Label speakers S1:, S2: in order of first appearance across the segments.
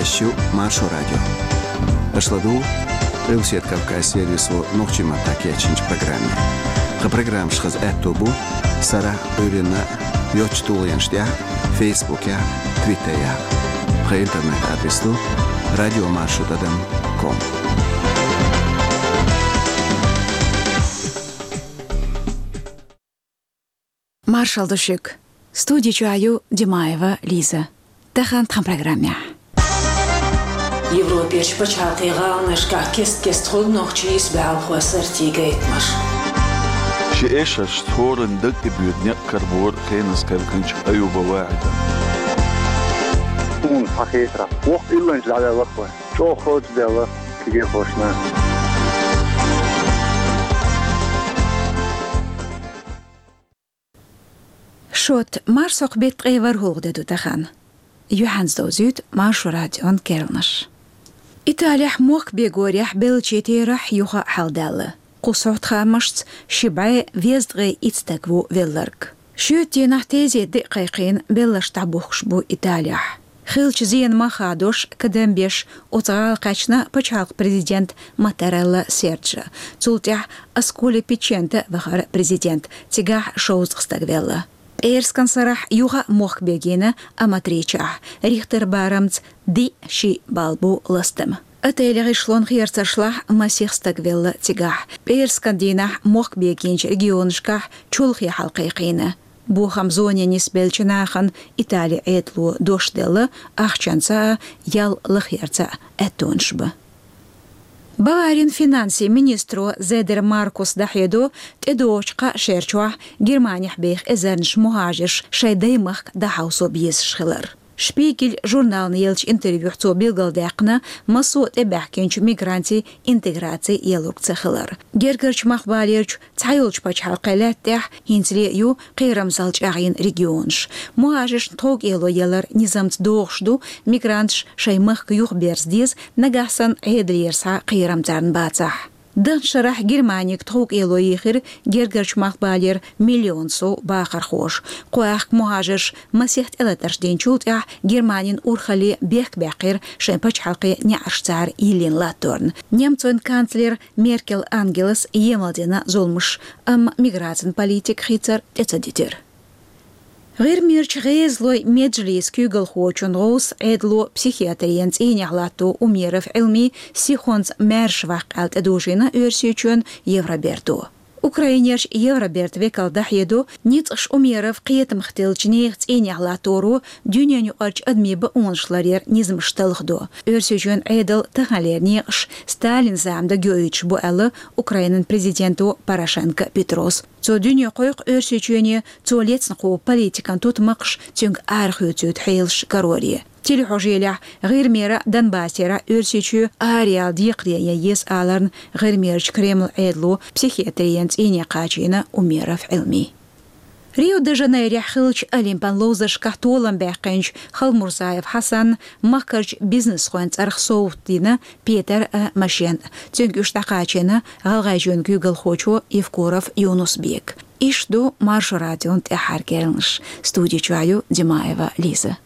S1: Ещё Маршо радио. Ашладу Релсет Кавказ сервису Нохчима такячинч программе. Программ шхаз этобу Сара Урина Йочтулянштя Фейсбуке, Твиттере. По интернет-адресу radiomarsho.com.
S2: Маршал Душик. Студия Чуаю Димаева Лиза. Тахан тхан программе.
S3: Европеш почалкига нешка кест труднохчи избал хвасартигейтмаш.
S4: شئيش اشتهور ندق بيدنيا كربور خينس كالكنش أيوب واعدا
S5: تون حقيقة وقت إلا نجل على وقوة شو خوش ديلا كي خوشنا
S2: شوت مارسوق بيت غيور هوغدة دو تخان يوحنز دوزيد مارشو راديون كيرلنش إيطاليح موك بيغوريح بيلچيتي رح يوخا حالدالة قصوت خامشت شبعي ويزدغي إتستقبو ويلرق شوتي نحتيزي دقيقين بلش تعبوخش بو إيطاليح خيلش زين ما خادوش كدام بيش وطغال قاچنا بچالق президент Матарелла Серджа цултях أسكولي بيچنتا وخار президент تيغاح شوزغ стагвелла إيرسكن صراح يوغا موخ بيجينا أما تريچاح ريختر بارمت دي شي بالبو لستم أتيلي شلون خيرتشلح مسيح стагвелла تيغاح إيرسكن ديناح موخ بيجينش ريجيونشكاح چولخي حلقيقينا بو خمزوني نسبلچناخن إيطالي عيدلو دوش دل أخچانسا يال لخيرتا أتونشب. Баварин финанси министру Зедер Маркус Дахедо тедочка шерчуах Германиях бейх эзернш мухажиш шайдаймах дахаусо бьес шхилар. Шпигель журнал елч интервью хцо билгалдякна масуот эбахкенч мигранти интеграции елук цехилар. Гергерч махбалерч цайолч пачхалкайлаттях хинцли ю қирамсалч ағин регионш. Мухажиш тог ело елар низамт доғшду мигрантш шаймах юх берздез нагасан эдлерса қирамтарн бацах. دن شرح گرمانیک توق ایلویخیر گرگرچ مخبالیر میلیون سو باخر خوش قواخ مهاجرش مسیحت الاترش دینچوت اه گرمانین اورخلی بیخ بقیر شنپچ حلقی نیعشتار ایلین لاتورن نیمتون کانسلر میرکل انگلس یمالدینا زولمش میگراتن پالیتیک خیتر اتدیتر غير ميرش غيزلوي مجلس كيغل خوچون غوس عدلو بسيخياترينز إينيغلاتو وميرف علمي سيخونز مارش واقعالت أدوجينا أرسيچون يورابيرتو أوكراينيرش يورابيرت ويكال دحيدو نيتش أميرف قيت مختلج نيغت إينيغلاتورو دونيانيو أرج أدمي بأونشلارير نيزمشتلخدو أرسيچون عدل تغالير نيغش ستالين زامدا جويتش بو ألا أوكراينن بريزيدنتو باراشенكا بيتروس تو دنيا قويق أرسيچوني تو ليتنقو بوليتيكان توت مقش تنق آرخيوتيوت حيلش كاروري تيلي حجيلح غير ميرا دنباسيرا أرسيچو آريال ديقريا ييس آلرن غير ميرش كريمل عيدلو بسيخياتريانز إيني قاچينا وميرا في علمي ريو دي جانيريا خلش أليمبان لوزش كهتولن باقينش خل مرزايف حسن مكرج بيزنس خوانت أرخ صوت دينا بيتر ماشين تنك اشتاقاچينا غالغاجون جوجل خوچو يفكورف يونس بيك إشدو مارشو راديون تأحار كيرنش ستوديو چوائيو ديمايوا ليزا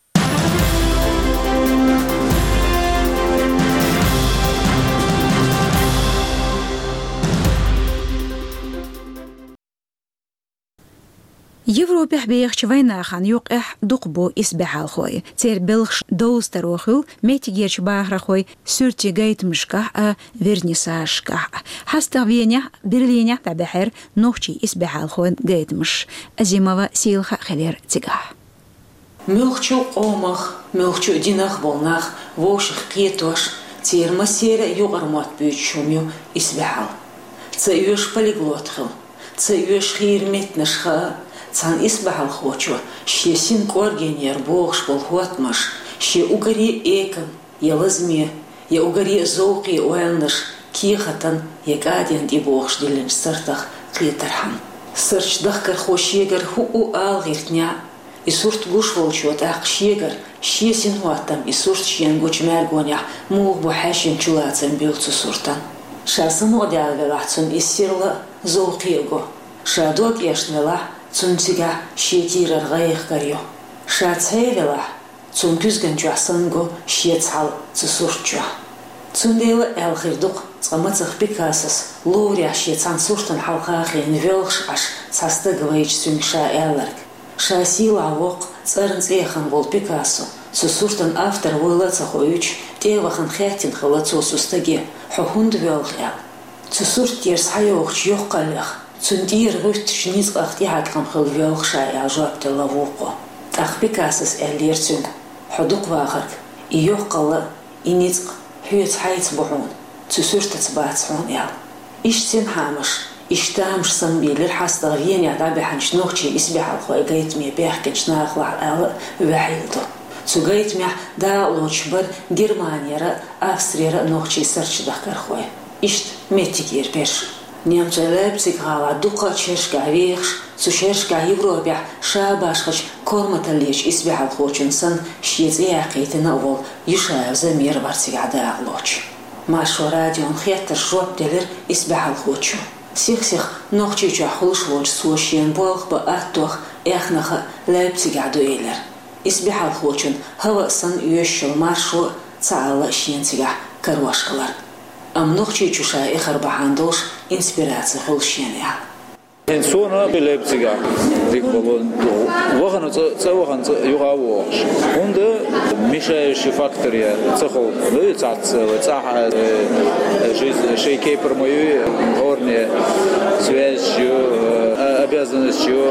S2: Европе бейхч войнахан юқэх дуқбо исбехал хой. Тер белхш доустарохил метигерч бахрахой сүртигейтмшках вернисашках. Хаста Веня Берлиня табахер нохчи исбехал хой гейтмш. Азимова силха хелер тигах.
S3: Мелхчу омах, мелхчу динах волнах, воших кетош, тер масера югармат бючумю исбехал. Цаюш полиглотхил, цаюш хирметнашха. Цан избахал хочу, ще син коргенер богш болхотмаш, ще угари экан, ялазме, я угари зоуқи уэлнаш, кихатан, ягаден ди богш дилен сартах клитархан. Сырч дахкар хошегар хуу алгиртня, и сурт гуш волчот ақ шегар, ще син хуатам, и сурт шен гуч мергоня, муг бухашин чулацан билцу суртан. Шасын одял велахцун иссирла зоуқиего, шадок ешнела, цунцига шетирар гайх карьо. Шацевела, цун күзгэн жуасанго шиецхал цусурчуа. Цундела элхирдук цамацах Пикассос лоуря шиецан суртан халхахин велш аш цастыгвайч цунгша элларг. Шасила вок царнцехан вол Пикассо цусуртан автор вылацахоюч тевахан хэтин халацо сустаге хохунд велхя. Цусурт дерс хайоch йохкалях цундир рут шнизгах тиагам хэл велша яжаптела воко. Ах Пикассос эллерцун حدوق واخرك يوقلا إنيت حيت حيت بحون تسورت تبعتهم يا إيش تنحامش إيش تامش صنبيل الحاس تغيين يا دابي حنش نوختي إسبح الخوي جيت مي بيحكيش ناخل على وحيدو سجيت مي دا لوشبر جرمانيا را أفسريا را نوختي سرش دكر خوي إيش متيجير بيش Немцы Лейпциг гала дука чешка вехш, сушешка Европе шабашхач кормата леч избегал хоченсан, щец и акитина вол ишаев за мир варцигада лоч. Машу радион хеттер шоп делер избегал хочу. Сих нохчича хулш волч сушен болх ба аттох эхнаха Лейпцига дуэлер. Избегал хочен хавасан юшел маршу цаала щенцига карвашкалар. Амнохчи чуша эхар бахандош инспирация холщения.
S6: Инсона Лейпцига, дикболон, вахана цавахан югавош. Онда мешающие факторы цехол, ну цаха жизнь шейкей промою горные связью обязанностью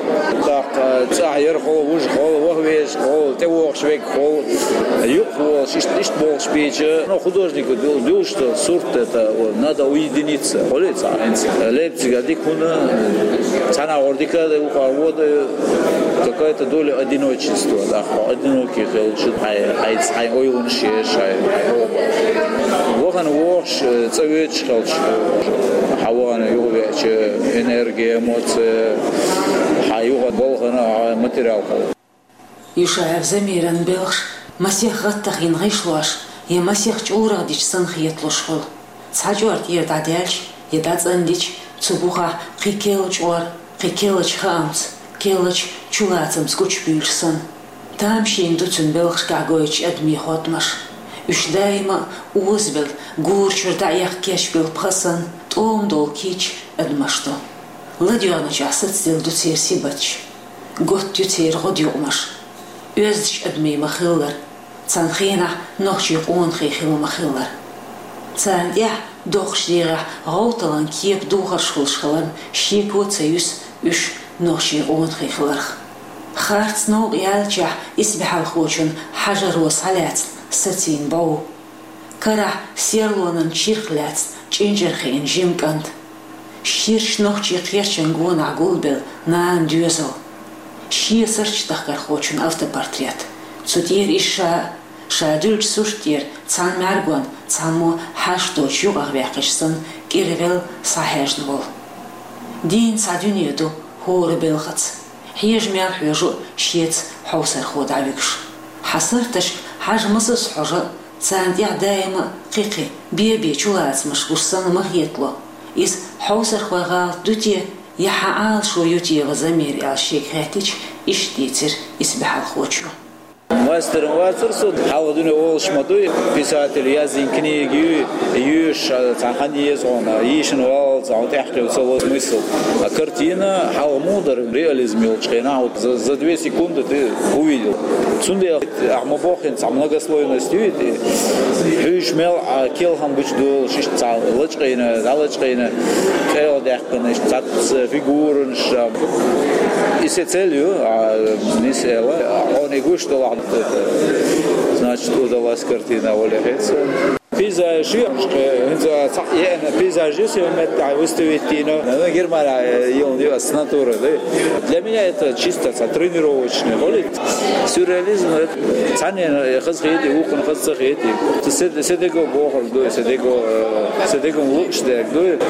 S6: так цахер хол уж хол вахвеш хол тевох швек хол юхол шишт бол шпече. Но художник был что сурт это надо уединиться. Холится Лейпцига дикуна цена ордика какая-то доля одиночества, да, одиноких хай ойлун шешай. Вохан вош цавеч халч хавана ювеч энергия, эмоции, хаюга болгана материал.
S3: Ишаев замерен белш, масех гаттах ингишлаш, я масех чура дич санхиетлуш хол. Цаджуарт едадельч, едацандич. Цубуха қикелыч ор, қикелыч хамц, келыч чулацам скуч бюльсан. Там шинду цунбелх шкагойч адми хотмаш. Ушдайма узбел, гурчур даях кешбел пхасан, том дол кич адмашто. Ладьонач асад стилду цер сибач. Гот тюцер годюмаш. Өзч адми махиллар. Цанхина нохчи онхи хил махиллар. Цандя дохшдира рауталан киеп духаршхулшхалан шиквоцаюс уш нохши онхихларх. Харц ног ялча избихал хочун хажарос халяц сатин бау. Кара серлонан чирхляц чинджерхин жимкант. Ширш нохчи херчен гона гулбел наан дюзел. Ши сарчтахкар хочун автопортрет. Цутир иша шадюльч суштир цан мяргон цанмо хашточ югах вяхишсан кирвел сахежнвол. Дин садюнеду хоры белхац. Хеж мярхвежу щец хаусар ходавикш. Хасарташ хажмасыз хожа цандя дайма қиқи бебе чулацмаш гушсан махетло. Из хаусар хвагал дуте яха ал шо ютева замери ал шейхатич иштицер избихал хочу.
S6: Мастер суд, халдуне олшмадуй, писатель язин книги, юш, цаханьез он, ишен вал, заутяхлю целый смысл. А картина халмудер, реализм елчхена, за 2 секунды ты увидел. Цунде ахмабохин, со многослойностью, хюшмел, а келхам бычдул, шишца, лычкина, залычкина, хеодяхкина, цат фигурен, и с целью, не села, он и гуштал. Значит, удалась картина Олехеца. Пейзаж, пейзажист, выставить кино. Германия с натуры. Для меня это чисто тренировочный. Сюрреализм, цанен, хазхети, ухон хазхети. Седего бохор, седего лучшего.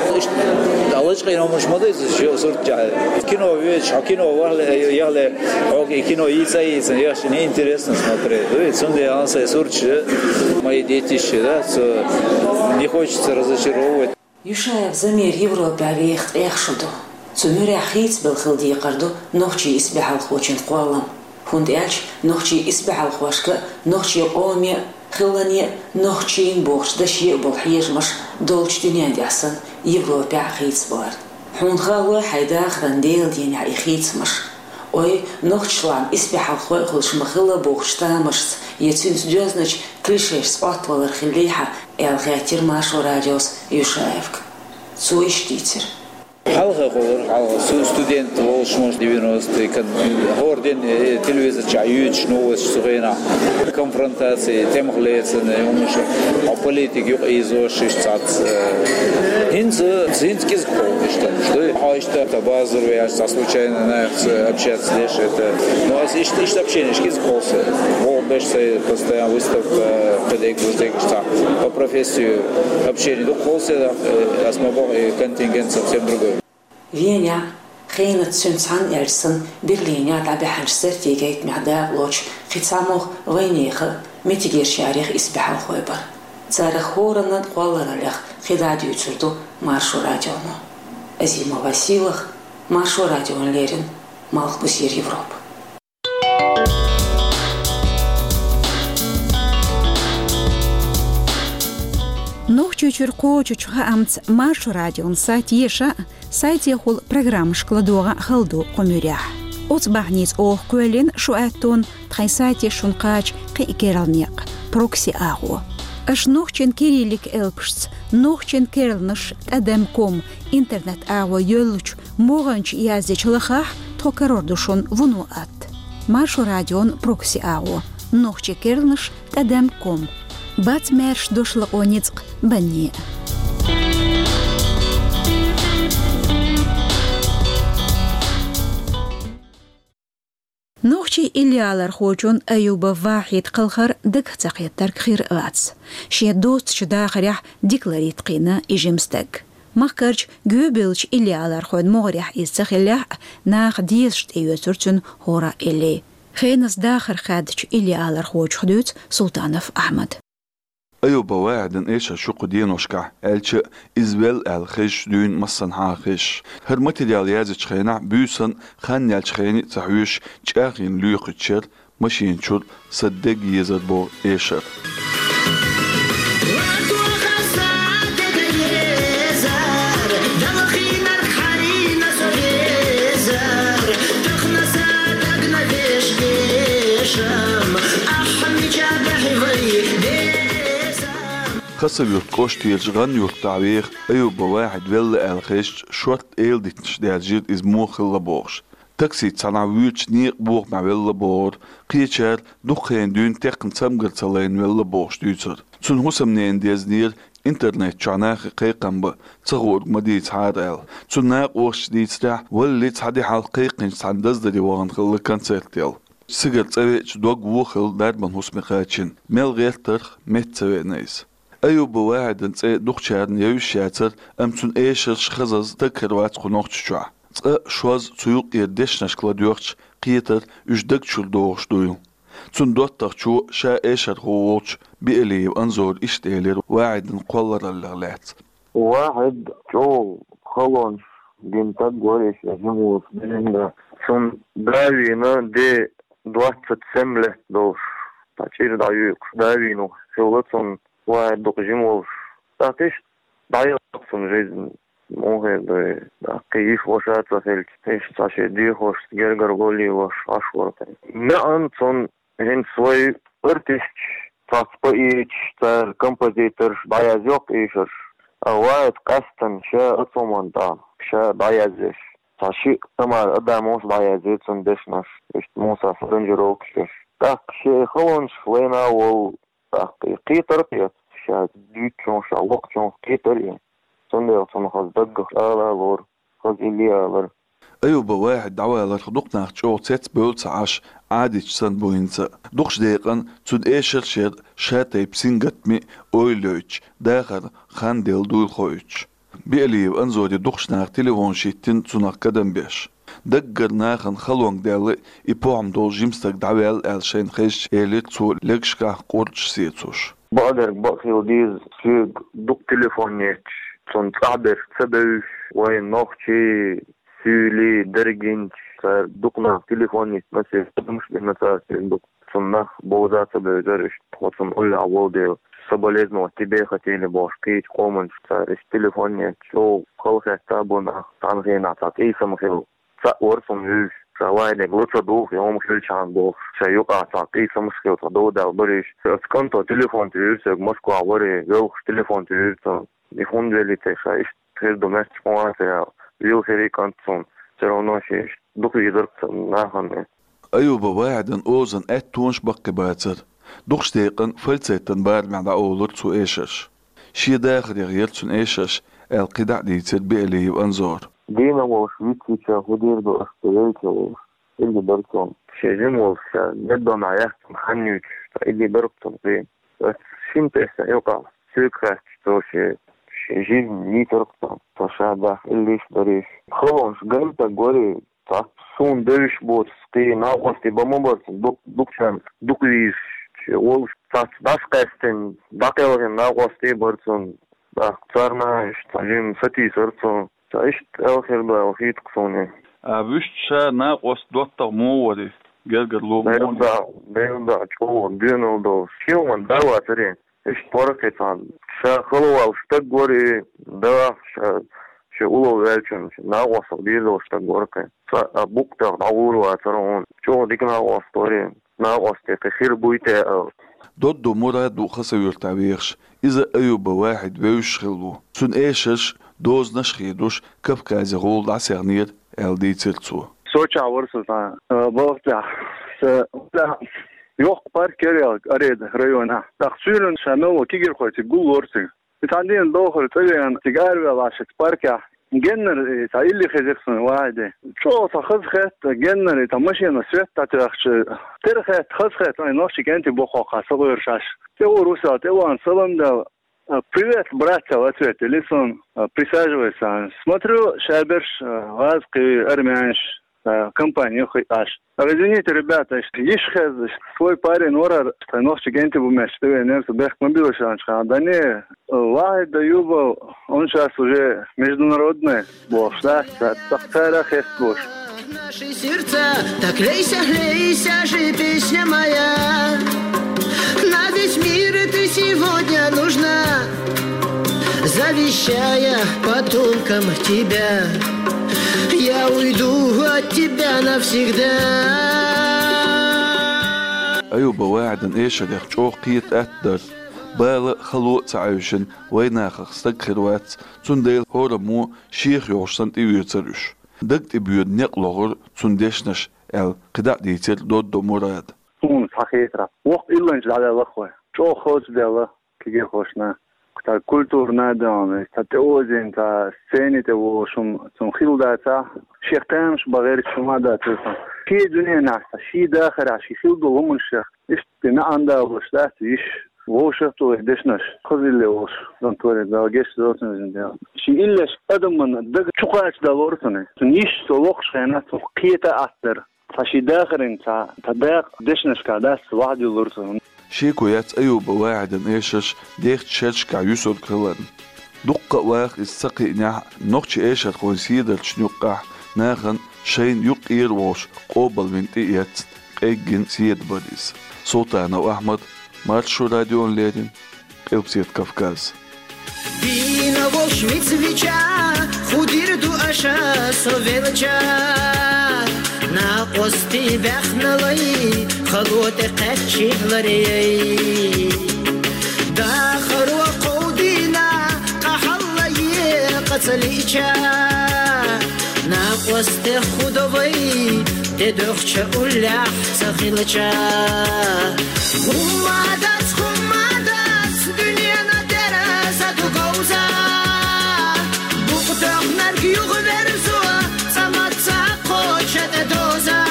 S6: Алычка ему шмадает, что суртя. Кино веч, а кино варле, кино яйца, я же неинтересно смотреть. Сунде анса сурче, мои детище, да. Не хочется разочаровывать.
S3: Юшаев замер Европе эхшуду. Цумюря хейц был хилди карду, нохчи избихал хочен куалам. هند إلش نخشي إسبح الخواشك نخشي قومي خلاني نخشين بوخش دشي بالحيج مش دولش دنيا دي أحسن يوروبا عخيت بار هند خاوة حيدا خرنديل ديني عخيت مش أي نخشلان إسبح الخوي خلش مخلا بوخش تامش يتسنس جوزنش كليشيش سبات والر خليحة الغاتير ماشو راديوس يشايفك سويش تيتر
S6: Halka olur, halka student oluşmuş 90-ті, горден телевизор чаюч, новость, сугена, конфронтации, темхлецен, умыша, а политик юг изошиш цац. Хинц что это базар, я случайно общаться лишь это. Ну а ищет общение, кизголся. Волбешься постоянно выставка, по профессию общение, духолся, а смогу контингент совсем другой.
S3: Веня خينة سنسان إرسن برلينيا تابع حنشسر تيجيت معدا لوش خيتساموخ غينيخ متجير شاريخ إسبح الخويبر تاريخ هورنا قوالر لخ خداد يتسردو مارشو راديونو أزيما واسيلخ مارشو راديون ليرين مالخ بسير يوروب
S2: Нох чучур чучуха амц марш радион сайт еша сайт ехул программ шкладуга халду комюрях. Оц бахниц ох көлен шуаттон тхай сайт ешун кач кикералнек прокси агу. Аш нохчен кириллик элпшц нохчен керлныш адемком интернет агу йолуч моганч языч лахах токарордушон вунуат. Марш радион прокси агу нохче керлныш адемком. Бац мерш дошла оницк банни. نوخشي إليالر خوجون أيوبا واحد قلخر دك تقيتر خير غاتس شي دوست شدا خريح ديكلاريت قينا إجمستك مخكرج جوبلش إليالر خود مغريح إستخلاح ناخ ديشت إيوترتون هورا إلي خينس داخر خادج إليالر خوج خدوت سلطانف أحمد
S4: أيوبا واعدن إيشا شوقو دينوشكا ألش إزبال الخش دون مصن حاخش هرمتي ديال يازج خينا بيوسن خان يالش خيني تحويش جاغين لويق تشير ماشين شود صدق يزد بو إيشر خاصة يرتقوش تيجغن يرتعويخ أيوبا واحد ولا الخيش شورت إيل ديتنش ديالجيد إزموخ اللبوغش تاكسي تسانعويتش نيق بوغ مع ولا بور قيتشار دوخين دون تاقن سامقر تسالين ولا بوغش ديوتر تون هسمنين ديزنير انترنت شعناخ قيقن با تغور مديت حار تون ناق وغش ديتراح واللي تحدي حال قيقن ساندزدري وغن خلا كانسيرتيال سيجر تسويتش دوغ ووخل داربان هسمي خاتشين ميل غير ترخ ميت تسوي نايس أيوبا واحد انت دوخشارن يوشاتر أمتون إيشرش خزز تكروات خنوخشوا شواز تسويق يردشنش كلاديوخش قيتر يجدكشل دوغش دويل تون دوتر شو شا إيشر غووش بإلي وأنزور إشتيلر واحد نقولر اللغلات
S5: واحد جو خلونش دينتاق غوريش يجموز بلندا شون داوينا دي دوات سمله دوش تاچير داويق داوينو شوغتون واحد دقجموز تاتيش دايقصن جيزن موهد قيف وشات وفلت ايش تاشي ديخوش جرجر غولي وش اشورت نعنصن هن سوي ارتش تاسبايش تار كومبوزيتر بايازيوق ايشر واحد قستن شا اتصومن دا شا بايازيش تاشي تمار اداموس بايازيتسن دشنش اشت موسى فرنجروكش تاق شي خلونش فلينا وال قيتر قيت شاد ديتشون شالوقتشون قيتر يعني صندوق خز دق آلا لور خز إليا لور
S4: أيوبا واحد دعوة لخدوقنا شو تسات بولت عاش عادي تسان بوينتا دوقش دقيقا تود إيشر شير شاتي بسنجت مي أويلوش داخل خان ديل دويل خويش بيقلي وأنزودي دوقش ناخ تليفون شيتين تسوناق قدم بيش دقر ناخن خلوان دالي إبوعم دول جيمستك دعوال ألشين خيش إيلي تسو لكشكا قورتش سيتوش
S5: بقدر بقخيو ديز سيق دوق تليفونيتش تون تعبر تسبوش وين نوخشي Süli, derginç, dukna, telefon, nasıl tutmuş bir nasıl sunna, boğazatı böyle işte, olsun öyle avol соболезновать тебе хотели бы шкить, коммент, телефон нет, что колхоза бона, тангенata, и самохил, орсом юж, шавайде, глуца дух, и он хильчан дух, шаюка, и самохил, дода, бориш, сканто телефон тюрсе, Москва, вори, велх телефон тюрсе, и фунделите, шаиш, хер доместик муатея, вилхери кантсон, все равно шиш, дух идерца, нахане.
S4: أيوب واعدن أوزن أتونش بقى باتر دوخش تيقن فلتيتن بار مع دعولر تو إيشش شي داخل يغير تون إيشش القدع ديتر بإليه وأنزور
S5: دينا وشويتشا هدير دو أستريكا اللي برتون شجم وفشا ندو معيات محنيوش اللي برتون بين بس شنتسا يوقع سيكراش توشي شجم نيترقتون فشابه الليش بريش خلونش قلتا قولي Sun dövüş bot, ki nağosti bamambarsın, dukçan, dukviş, oluş, das kasten, bakıyorum nağosti barsın, çarna, işte, sati sartsın, işte, elhirda, elhit kısone.
S4: Abüşçe nağost dotta muğadi, gelger lo muğadi.
S5: Belda, çoğu, dün oldu, şiyoman dava tari, işte, paraketan, şakılıval, ştak gori, dava, улов величен, нагоса бизо што горка. Букта нагурува царон. Чо дикна остори, нагосте кхир буйте.
S4: ضد مراد وخسوير تعبيرش إذا أيوب واحد بيشغلو سن إيشش دوز نشخيدوش كف كازي غول عسيرنير ألدي تلتسو
S7: سوچا ورسوتا بوغتا يوق باركيريال أريد ريونا تخسيرن شامل كيجر خوتي قول ورسي تاندين دوخر تلين تجارب واشت باركا جنر تايلي خزيخسن واحدة شو تخزخت جنر تمشي نسيت تترخش ترخت خزخت أي نوشي كنت بخوخ صغير شاش تقول روسا تقول سلام ده Привет, братья, в ответе. Лисон, присаживайся. Смотрю, Шаберш, Вазки, Армянш, компанию Хайташ. Извините, ребята, есть свой парень, Орар, ночи генти бумеш, ты немцы, бех мобилы шаншка. Да не, Вахид Аюбов, он сейчас уже международный бог, да, так царах есть бог.
S8: Наши сердца, так лейся, же песня моя. На весь мир ты сегодня нужна, завещая потомкам тебя. Я уйду от тебя навсегда.
S4: أيوب واعدن إيش اللي خشوق قيت أتدر بالا خلوق تعيشن ويناخخ استقر وات تنديل هورمو شيخ يوشسن تيويترش دقت بيود نقلغر تندشنش قدع ديتر ضد مراد
S7: تون صحيحة وقت إلا نجد على الأخوة شو خوش ديلا كي خوشنا تا كولتورنا دام تا تأوزين تا سيني تبو شم خيل داتا شيخ تامش بغير شما داتا كي دنيا ناسا شي داخل عشي خيل دو هم الشيخ إش تنعندا وش دات إش وشفتو إدشنش خذي اللي وش دون توري دا وجيش دوتن زنديا شي إلاش أدم من دق شقاش دا لورتني تنيش سوقش خينا تقيتا أثر فشي داخل تا داق دشنش كاداس واحد لورتن
S4: شيكويات أيوب واعدن إيشش ديخت شرش كع يسر كلن دقة واخ السقي نح نقش إيشر خونسيدر شنوقح ناخن شين يقير وش قوبل من تيات إيجن سيد باريس صوتانا وأحمد مارشو راديو ليدن قلبسيت كافكاز
S8: Вина волшвит свеча, худир ду аша совелча. На ости бахналай, халуте качигларей. Да хару қудина, қахаллай қацалича. На ости худовай, те дохча улях сахилча. Хумадат, дүниена тереза дугауза. Буқтақ нәргі юғверзу, саматса қочады доза.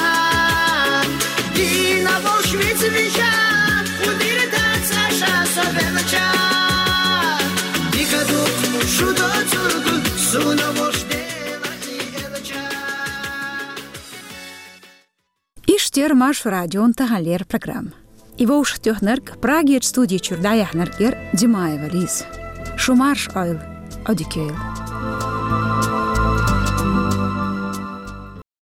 S8: Дина волшвиц вижа, удирдат саша совелча. Дика дух шудо цургу, суна воштела и элча.
S2: Иштер Марш радион тағалер программ. Ивоуш тёхнерк Праги студии чурдая хнеркер Димаева Лиз. Шумарш ойл, одикейл.